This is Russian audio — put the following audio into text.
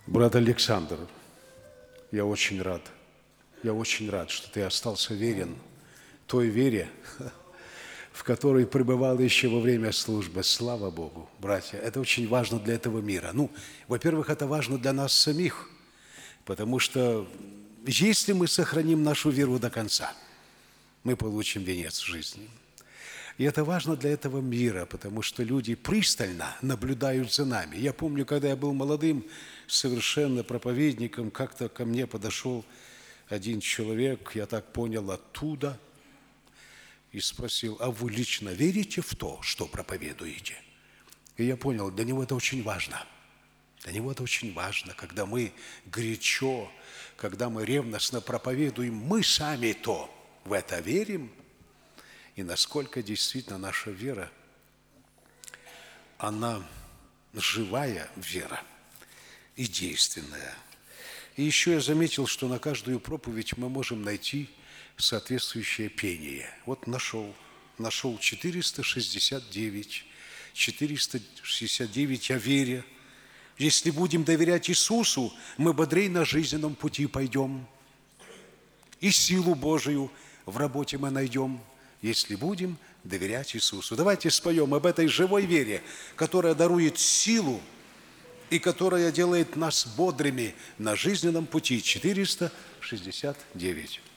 Брат Александр, я очень рад, что ты остался верен той вере, в которой пребывал еще во время службы. Слава Богу, братья, это очень важно для этого мира. Во-первых, это важно для нас самих, потому что если мы сохраним нашу веру до конца, мы получим венец жизни. И это важно для этого мира, потому что люди пристально наблюдают за нами. Я помню, когда я был молодым, совершенно проповедником, как-то ко мне подошел один человек, я так понял, оттуда, и спросил: а вы лично верите в то, что проповедуете? И я понял, для него это очень важно. Для него это очень важно, когда мы горячо, когда мы ревностно проповедуем, мы сами-то в это верим, и насколько действительно наша вера, она живая вера и действенная. И еще я заметил, что на каждую проповедь мы можем найти соответствующее пение. Вот нашел 469 о вере. Если будем доверять Иисусу, мы бодрей на жизненном пути пойдем. И силу Божию в работе мы найдем, если будем доверять Иисусу. Давайте споем об этой живой вере, которая дарует силу и которая делает нас бодрыми на жизненном пути. 469.